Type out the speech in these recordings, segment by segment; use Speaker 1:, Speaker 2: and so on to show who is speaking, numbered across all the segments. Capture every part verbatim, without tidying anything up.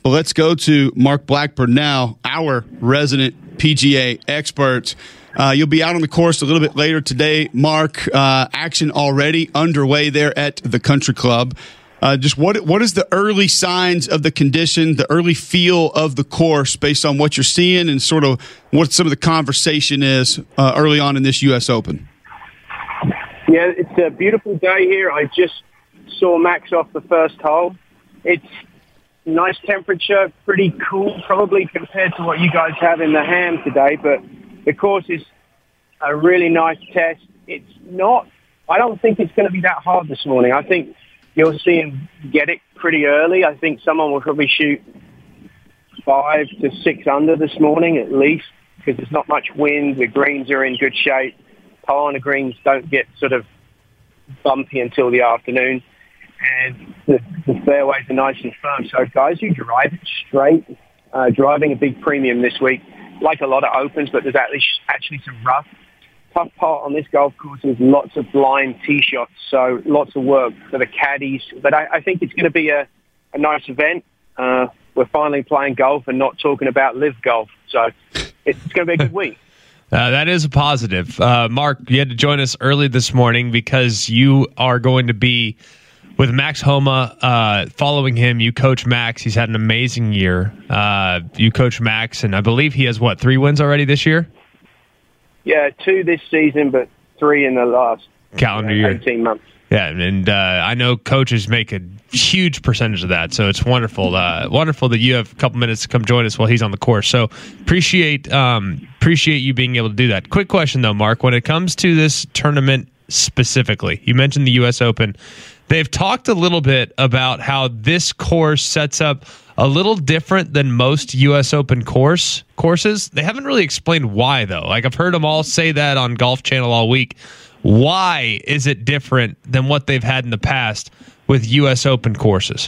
Speaker 1: But let's go to Mark Blackburn now, our resident P G A expert. Uh, you'll be out on the course a little bit later today, Mark. Uh, action already underway there at the Country Club. Uh, just what what is the early signs of the condition, the early feel of the course based on what you're seeing and sort of what some of the conversation is uh, early on in this U S Open?
Speaker 2: Yeah, it's a beautiful day here. I just saw Max off the first hole. It's nice temperature, pretty cool, probably compared to what you guys have in the Ham today, but the course is a really nice test. It's not, I don't think it's going to be that hard this morning. I think you'll see him get it pretty early. I think someone will probably shoot five to six under this morning at least, because there's not much wind. The greens are in good shape. Par greens don't get sort of bumpy until the afternoon. And the, the fairways are nice and firm. So guys who drive it straight, uh, driving a big premium this week, like a lot of opens, but there's actually, actually some rough. Tough part on this golf course is lots of blind tee shots, so lots of work for the caddies. But I, I think it's going to be a, a nice event. Uh, we're finally playing golf and not talking about live golf, so it's going to be a good week.
Speaker 3: Uh, that is a positive. Uh, Mark, you had to join us early this morning because you are going to be with Max Homa. Uh, following him, you coach Max. He's had an amazing year. Uh, you coach Max, and I believe he has, what, three wins already this year?
Speaker 2: Yeah, two this season, but three in the last
Speaker 3: calendar
Speaker 2: you know,
Speaker 3: year.
Speaker 2: eighteen months.
Speaker 3: Yeah, and uh, I know coaches make a huge percentage of that, so it's wonderful. Uh, wonderful that you have a couple minutes to come join us while he's on the course. So appreciate um, appreciate you being able to do that. Quick question though, Mark. When it comes to this tournament specifically, you mentioned the U S Open. They've talked a little bit about how this course sets up a little different than most U S Open course courses. They haven't really explained why though. Like I've heard them all say that on Golf Channel all week. Why is it different than what they've had in the past with U S Open courses?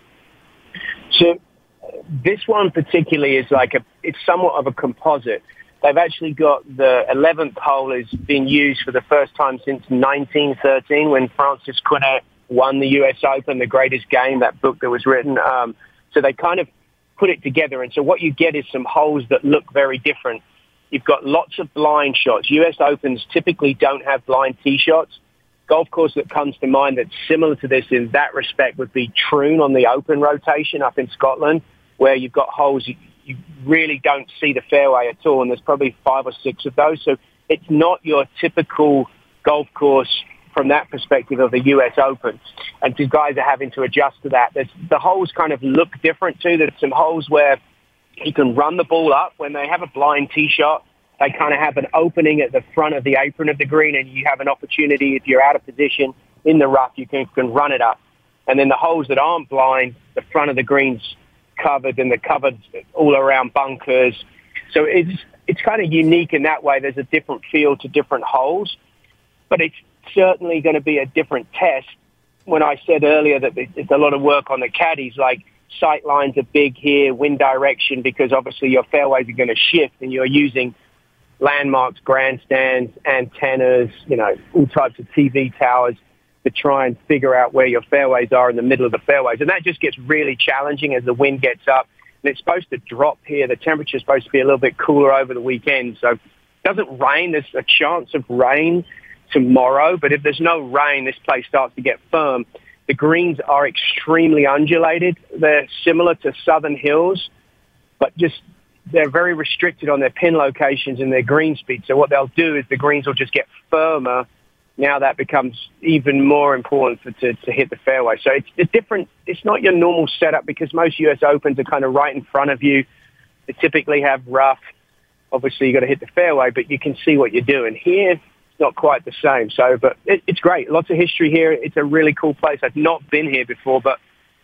Speaker 2: So this one particularly is like a, it's somewhat of a composite. They've actually got the eleventh hole is being used for the first time since nineteen thirteen when Francis Quinet won the U S Open, The Greatest Game, that book that was written. Um, so they kind of put it together. And so what you get is some holes that look very different. You've got lots of blind shots. U S Opens typically don't have blind tee shots. Golf course that comes to mind that's similar to this in that respect would be Troon on the Open rotation up in Scotland, where you've got holes you, you really don't see the fairway at all, and there's probably five or six of those. So it's not your typical golf course from that perspective of the U S Open. And two guys are having to adjust to that. There's, the holes kind of look different too. There's some holes where you can run the ball up. When they have a blind tee shot, they kind of have an opening at the front of the apron of the green, and you have an opportunity, if you're out of position in the rough, you can, can run it up. And then the holes that aren't blind, the front of the green's covered, and they're covered all around bunkers. So it's it's kind of unique in that way. There's a different feel to different holes, but it's certainly going to be a different test. When I said earlier that it's a lot of work on the caddies, like sight lines are big here, wind direction, because obviously your fairways are going to shift and you're using landmarks, grandstands, antennas, you know, all types of T V towers to try and figure out where your fairways are in the middle of the fairways. And that just gets really challenging as the wind gets up. And it's supposed to drop here. The temperature's supposed to be a little bit cooler over the weekend. So it doesn't rain. There's a chance of rain tomorrow, but if there's no rain, this place starts to get firm. The greens are extremely undulated. They're similar to Southern Hills, but just they're very restricted on their pin locations and their green speed. So what they'll do is the greens will just get firmer. Now that becomes even more important for, to, to hit the fairway. So it's a different, it's not your normal setup because most U S Opens are kind of right in front of you. They typically have rough. Obviously, you got to hit the fairway, but you can see what you're doing. Here, it's not quite the same. So, but it, it's great. Lots of history here. It's a really cool place. I've not been here before, but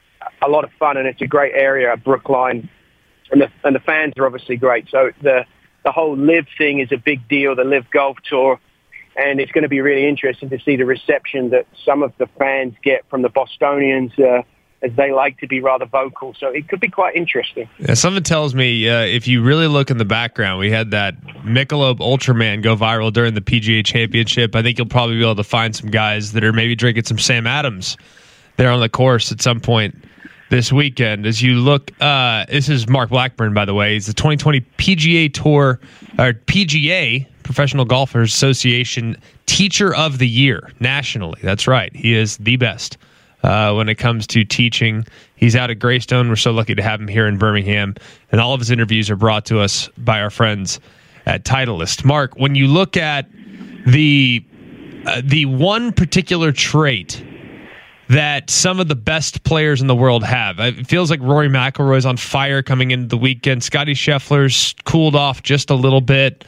Speaker 2: a lot of fun, and it's a great area, Brookline. And the, and the fans are obviously great. So the the whole LIV thing is a big deal, the LIV Golf Tour. And it's going to be really interesting to see the reception that some of the fans get from the Bostonians, uh, as they like to be rather vocal. So it could be quite interesting.
Speaker 3: Yeah, something tells me uh, if you really look in the background, we had that Michelob Ultraman go viral during the P G A Championship. I think you'll probably be able to find some guys that are maybe drinking some Sam Adams there on the course at some point this weekend. As you look, uh, this is Mark Blackburn, by the way. He's the twenty twenty P G A Tour, or P G A, Professional Golfers Association Teacher of the Year nationally. That's right. He is the best uh, when it comes to teaching. He's out at Greystone. We're so lucky to have him here in Birmingham. And all of his interviews are brought to us by our friends at Titleist. Mark, when you look at the uh, the one particular trait that some of the best players in the world have, it feels like Rory McIlroy's on fire coming into the weekend. Scotty Scheffler's cooled off just a little bit.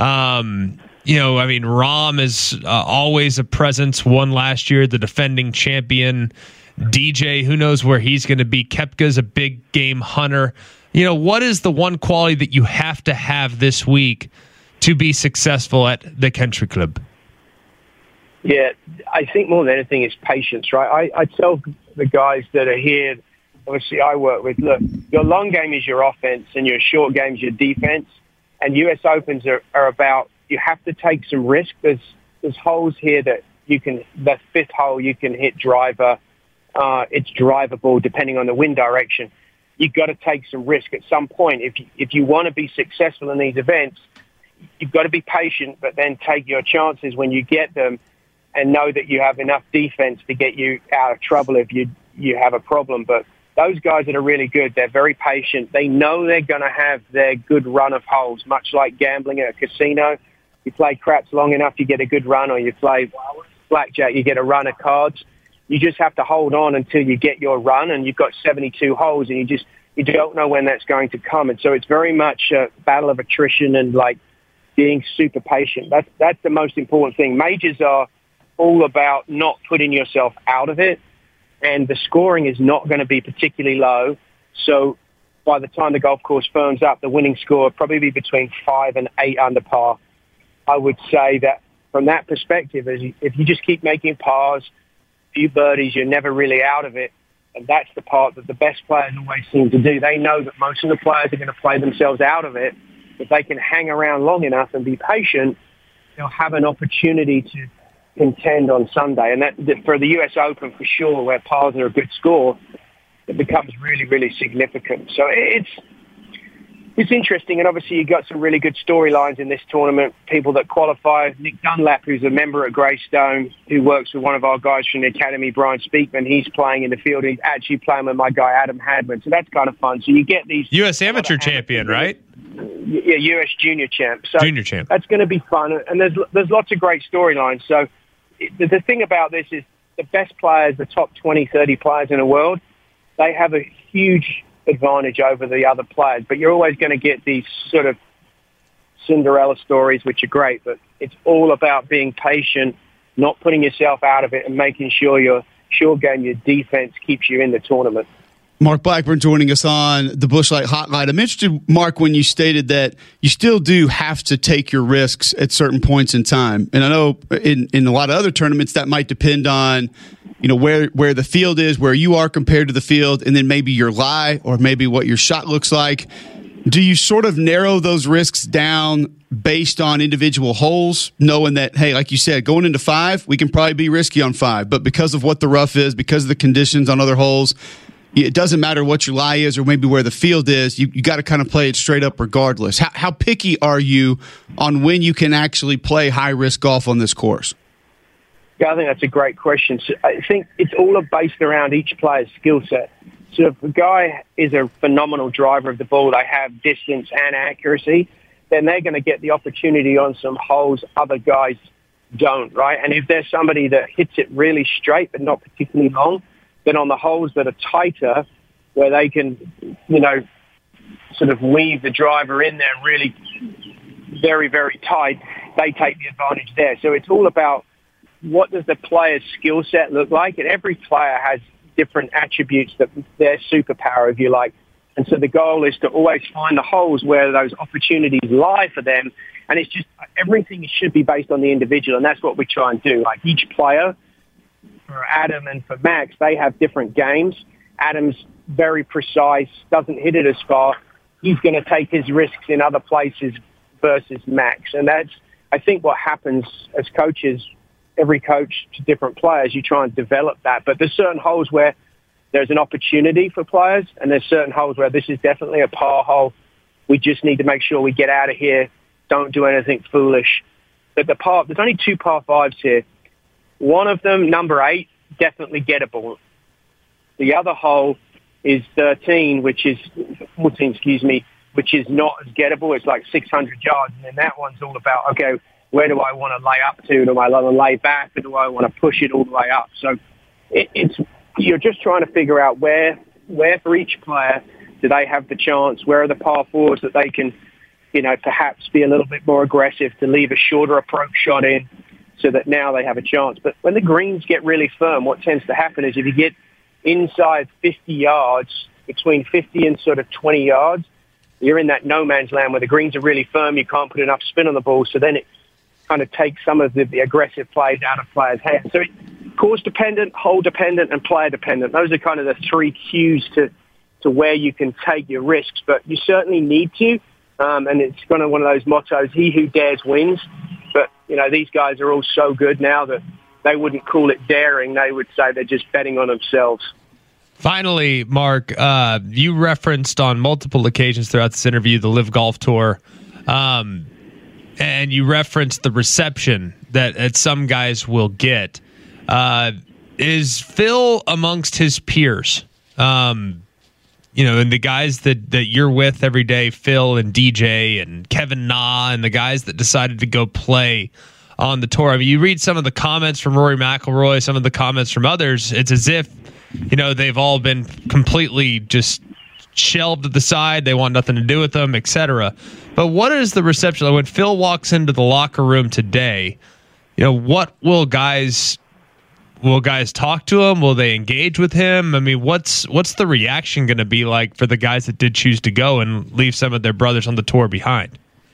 Speaker 3: Um, you know, I mean, Rahm is uh, always a presence. Won last year, the defending champion. D J, who knows where he's going to be. Koepka's a big game hunter. You know, what is the one quality that you have to have this week to be successful at the country club?
Speaker 2: Yeah, I think more than anything is patience, right? I, I tell the guys that are here, obviously I work with, look, your long game is your offense and your short game is your defense. And U S Opens are, are about, you have to take some risk. There's, there's holes here that you can, the fifth hole you can hit driver. Uh, it's drivable depending on the wind direction. You've got to take some risk at some point. If you, if you want to be successful in these events, you've got to be patient, but then take your chances when you get them and know that you have enough defense to get you out of trouble if you, you have a problem. But those guys that are really good, they're very patient. They know they're going to have their good run of holes, much like gambling at a casino. You play craps long enough, you get a good run, or you play blackjack, you get a run of cards. You just have to hold on until you get your run, and you've got seventy-two holes, and you just you don't know when that's going to come. And so it's very much a battle of attrition and like being super patient. That's that's the most important thing. Majors are all about not putting yourself out of it, and the scoring is not going to be particularly low. So by the time the golf course firms up, the winning score will probably be between five and eight under par. I would say that from that perspective, is if you just keep making pars, few birdies, you're never really out of it. And that's the part that the best players always seem to do. They know that most of the players are going to play themselves out of it. If they can hang around long enough and be patient, they'll have an opportunity to contend on Sunday. And that, that for the U S Open, for sure, where pars are a good score, it becomes really, really significant. So it's it's interesting. And obviously you've got some really good storylines in this tournament. People that qualify. Nick Dunlap, who's a member at Greystone, who works with one of our guys from the Academy, Brian Speakman, he's playing in the field. He's actually playing with my guy, Adam Hadwin. So that's kind of fun. So you get these...
Speaker 3: U S Amateur champion, right?
Speaker 2: Yeah, U S Junior champ. So
Speaker 3: Junior champ.
Speaker 2: That's going to be fun. And there's there's lots of great storylines. So the, the thing about this is the best players, the top twenty, thirty players in the world, they have a huge advantage over the other players. But you're always going to get these sort of Cinderella stories, which are great. But it's all about being patient, not putting yourself out of it, and making sure your short game, your defense keeps you in the tournament.
Speaker 1: Mark Blackburn joining us on the Busch Light Hotline. I'm interested, Mark, when you stated that you still do have to take your risks at certain points in time. And I know in, in a lot of other tournaments that might depend on, you know, where, where the field is, where you are compared to the field, and then maybe your lie or maybe what your shot looks like. Do you sort of narrow those risks down based on individual holes, knowing that, hey, like you said, going into five, we can probably be risky on five, but because of what the rough is, because of the conditions on other holes, it doesn't matter what your lie is or maybe where the field is. You, you got to kind of play it straight up regardless. How, how picky are you on when you can actually play high-risk golf on this course?
Speaker 2: Yeah, I think that's a great question. So I think it's all based around each player's skill set. So if a guy is a phenomenal driver of the ball, they have distance and accuracy, then they're going to get the opportunity on some holes other guys don't, right? And if there's somebody that hits it really straight but not particularly long, then on the holes that are tighter, where they can, you know, sort of weave the driver in there really very, very tight, they take the advantage there. So it's all about what does the player's skill set look like? And every player has different attributes that their superpower, if you like. And so the goal is to always find the holes where those opportunities lie for them. And it's just everything should be based on the individual. And that's what we try and do. Like each player, for Adam and for Max, they have different games. Adam's very precise, doesn't hit it as far. He's going to take his risks in other places versus Max. And that's, I think, what happens as coaches. Every coach to different players, you try and develop that. But there's certain holes where there's an opportunity for players, and there's certain holes where this is definitely a par hole. We just need to make sure we get out of here, don't do anything foolish. But the par, there's only two par fives here. One of them, number eight, definitely gettable. The other hole is thirteen, which is fourteen, excuse me, which is not as gettable. It's like six hundred yards, and then that one's all about, okay, where do I want to lay up to? Do I want to lay back, or do I want to push it all the way up? So it, it's you're just trying to figure out where, where for each player do they have the chance? Where are the par fours that they can, you know, perhaps be a little bit more aggressive to leave a shorter approach shot in, so that now they have a chance. But when the greens get really firm, what tends to happen is if you get inside fifty yards, between fifty and sort of twenty yards, you're in that no man's land where the greens are really firm. You can't put enough spin on the ball. So then it kind of takes some of the, the aggressive plays out of players' hands. So it, course dependent, hole dependent, and player dependent. Those are kind of the three cues to, to where you can take your risks. But you certainly need to. Um, and it's kind of one of those mottos, he who dares wins. But, you know, these guys are all so good now that they wouldn't call it daring. They would say they're just betting on themselves.
Speaker 3: Finally, Mark, uh, you referenced on multiple occasions throughout this interview the Live Golf Tour, um, and you referenced the reception that, that some guys will get. Uh, is Phil amongst his peers? Um, you know, and the guys that, that you're with every day, Phil and D J and Kevin Na, and the guys that decided to go play on the tour. I mean, you read some of the comments from Rory McIlroy, some of the comments from others. It's as if, you know, they've all been completely just shelved to the side. They want nothing to do with them, et cetera. But what is the reception? Like when Phil walks into the locker room today, you know, what will guys will guys talk to him? Will they engage with him? I mean, what's what's the reaction going to be like for the guys that did choose to go and leave some of their brothers on the tour behind?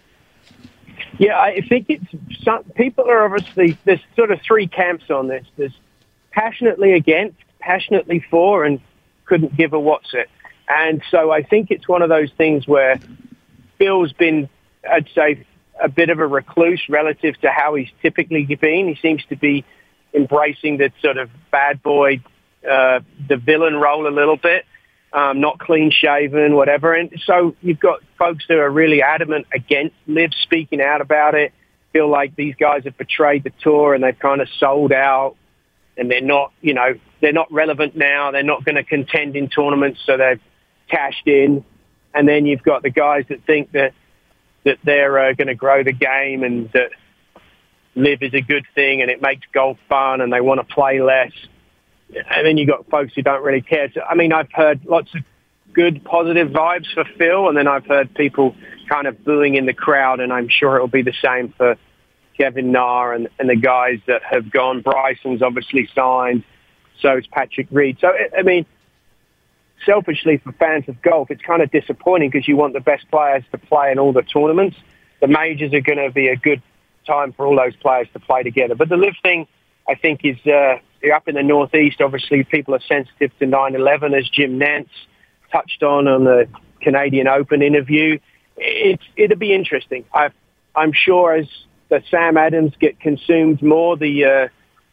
Speaker 2: Yeah, I think it's some, people are obviously, there's sort of three camps on this. There's passionately against, passionately for, and couldn't give a what's it. And so I think it's one of those things where Phil's been, I'd say, a bit of a recluse relative to how he's typically been. He seems to be embracing the sort of bad boy, uh, the villain role a little bit, um, not clean shaven, whatever. And so you've got folks that are really adamant against Liv, speaking out about it, feel like these guys have betrayed the tour and they've kind of sold out and they're not, you know, they're not relevant now. They're not going to contend in tournaments, so they've cashed in. And then you've got the guys that think that that they're uh, going to grow the game and that Live is a good thing and it makes golf fun and they want to play less. And then you've got folks who don't really care. So, I mean, I've heard lots of good, positive vibes for Phil, and then I've heard people kind of booing in the crowd, and I'm sure it'll be the same for Kevin Na and, and the guys that have gone. Bryson's obviously signed. So is Patrick Reed. So, I mean, selfishly for fans of golf, it's kind of disappointing because you want the best players to play in all the tournaments. The majors are going to be a good time for all those players to play together. But the Live thing, I think, is uh, up in the Northeast. Obviously, people are sensitive to nine eleven, as Jim Nantz touched on on the Canadian Open interview. It's, it'll be interesting. I've, I'm sure as the Sam Adams get consumed more, the uh,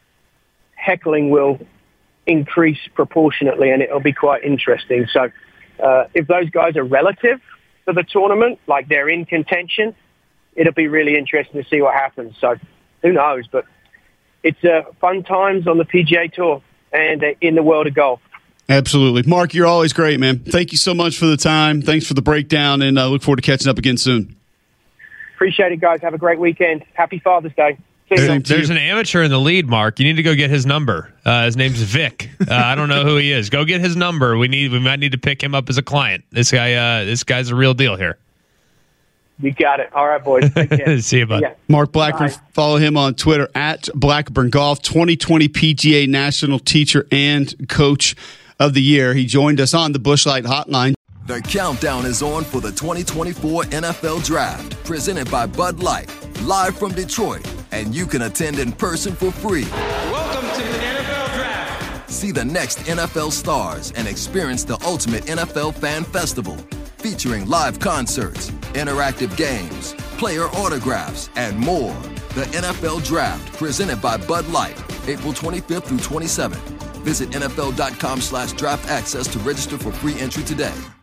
Speaker 2: heckling will increase proportionately, and it'll be quite interesting. So uh, if those guys are relative to the tournament, like they're in contention, it'll be really interesting to see what happens. So who knows? But it's uh, fun times on the P G A Tour and uh, in the world of golf.
Speaker 1: Absolutely. Mark, you're always great, man. Thank you so much for the time. Thanks for the breakdown, and I uh, look forward to catching up again soon.
Speaker 2: Appreciate it, guys. Have a great weekend. Happy Father's Day.
Speaker 3: There's, there's an amateur in the lead, Mark. You need to go get his number. Uh, his name's Vic. Uh, I don't know who he is. Go get his number. We need. We might need to pick him up as a client. This guy. Uh, this guy's a real deal here.
Speaker 2: You got it. All right, boys. Take care.
Speaker 3: See you, bud.
Speaker 2: Yeah.
Speaker 1: Mark Blackburn. Bye. Follow him on Twitter at Blackburn Golf. twenty twenty P G A National Teacher and Coach of the Year. He joined us on the Busch Light Hotline.
Speaker 4: The countdown is on for the twenty twenty-four N F L Draft, presented by Bud Light, live from Detroit, and you can attend in person for free.
Speaker 5: Welcome to the N F L Draft.
Speaker 4: See the next N F L stars and experience the ultimate N F L fan festival, featuring live concerts, interactive games, player autographs, and more. The N F L Draft, presented by Bud Light, April twenty-fifth through twenty-seventh. Visit N F L dot com slash draft access to register for free entry today.